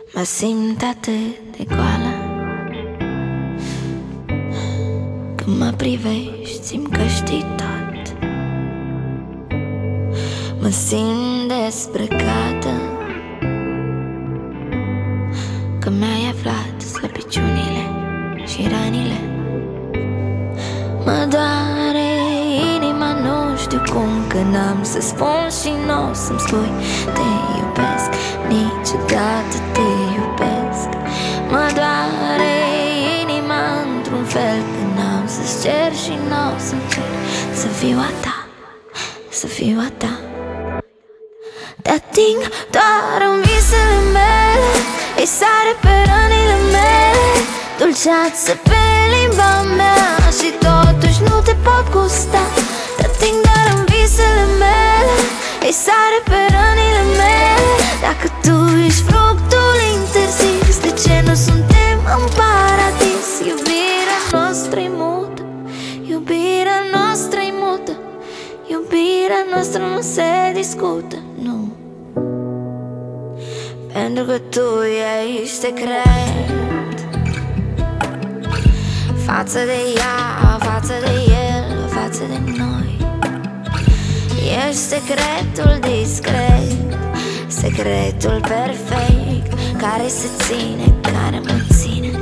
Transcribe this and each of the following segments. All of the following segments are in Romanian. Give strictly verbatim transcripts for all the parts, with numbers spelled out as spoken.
Mă simt atât de goală. Când mă privești, simt că știi tot. Mă simt desprăcată, că mi-ai aflat slăbiciunile și ranile. Mă doare inima, nu știu cum, că n-am să spun și n-o să-mi spui te iubesc, niciodată te iubesc. Mă doare inima într-un fel, că n-am să-ți cer și n-o să-mi cer să fiu a ta, să fiu a ta. Te ating doar în visele mele, îi sare pe rănile mele, dulceață pe limba mea, și totuși nu te pot gusta. Te ating doar în visele mele, îi sare pe rănile mele. Dacă tu ești fructul interzis, de ce nu suntem în paradis? Iubirea noastră-i mută, iubirea noastră-i mută, iubirea noastră nu se discută, nu. Pentru că tu ești secret față de ea, față de el, față de noi. Ești secretul discret, secretul perfect, care se ține, care mă ține.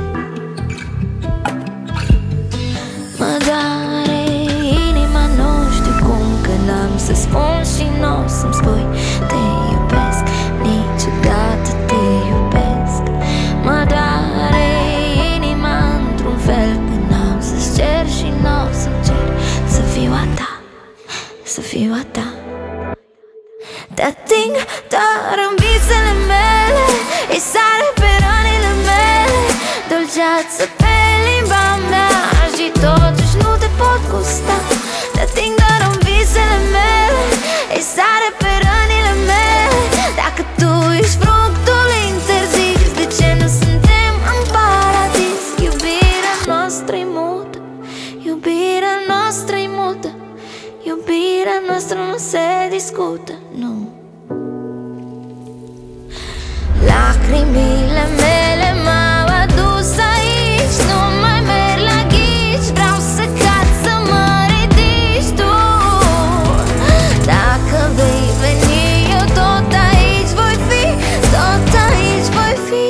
Mă doare inima, nu știu cum, că n-am să spun și n-o să-mi spui te iubesc, niciodată te iubesc. Mă doare inima într-un fel, că n-am să-ți cer și n-o să-mi cer să fiu a ta, să fiu a ta. Te ating doar în visele mele, îi sare pe rănile mele, dulceață pe limba mea, și totuși nu te pot gusta. Te ating doar în visele mele, îi sare pe rănile mele. Dacă tu ești fructul interzis, de ce nu suntem în paradis? Iubirea noastră-i mută, iubirea noastră-i mută, iubirea noastră nu se discută, nu. Lacrimile mele m-au adus aici, nu mai merg la ghici, vreau să cad, să mă ridici tu. Dacă vei veni, eu tot aici voi fi, tot aici voi fi.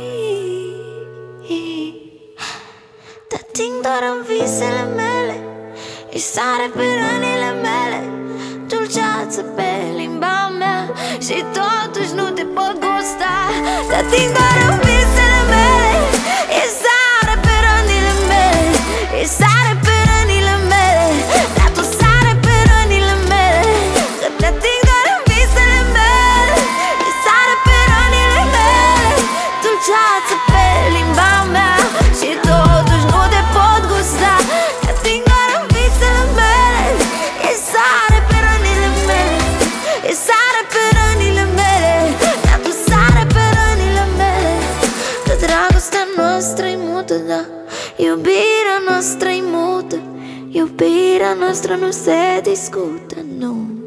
Te ating doar în visele mele, îi sare pe rănile mele, dulceață pe limba mea, și totuși nu te pot gusta. Te ating doar în visele mele, îi sare pe rănile mele, îi sare pe rănile mele, dar tu sare pe rănile mele. Că te ating doar în visele mele, îi sare pe rănile mele, dulceață pe limba mea, și totuși nu te pot gusta. Te ating doar în visele mele, îi sare pe rănile mele, îi sare pe rănile mele, dar tu sare pe rănile mele. Că dragostea noastră-i mută, da, iubirea noastră-i mută, iubirea noastră nu se discută, nu.